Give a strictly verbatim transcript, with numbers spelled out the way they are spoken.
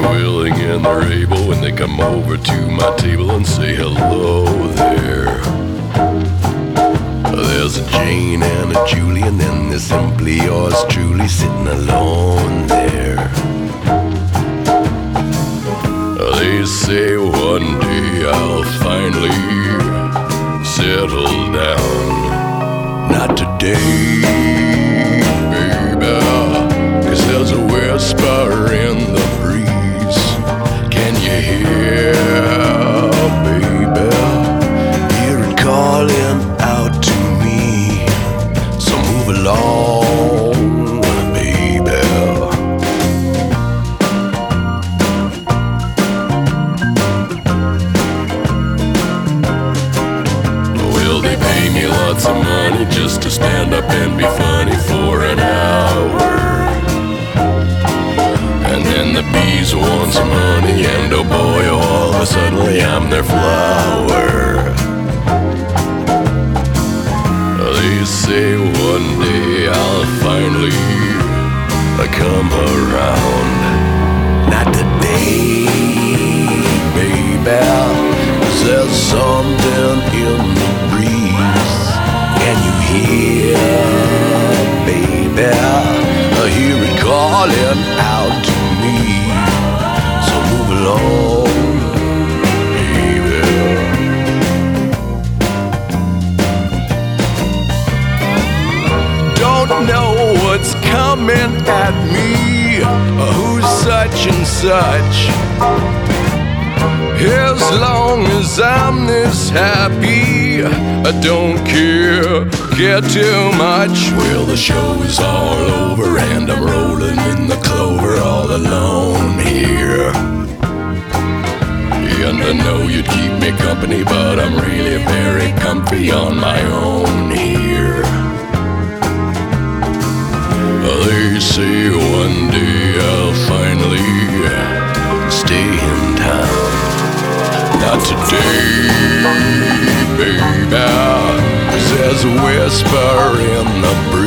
willing and they're able when they come over to my table and say hello there. There's a Jane and a Julie, and then there's simply yours truly sitting alone there. They say one day I'll finally settle down. Not today, baby, 'cause there's a whisper in the breeze. Can you hear, baby? Hear it calling out to me. So move along, baby. Will they pay me lots of money just to stand up and be funny for an hour? And then the bees want some honey, and oh boy, oh, all of a sudden I'm their flower. They say one day I'll finally come around. Not today, baby, 'cause there's something in the breeze. Can you hear, baby? I hear it calling out to me. So move along, baby. Don't know what's coming at me, who's such and such. As long as I'm this happy, I don't care, care too much. Well, the show is all over and I'm rolling in the clover all alone here. And I know you'd keep me company, but I'm really very comfy on my own here. They say one day I'll finally stay in town. Not today, baby, 'cause there's a whisper in the breeze.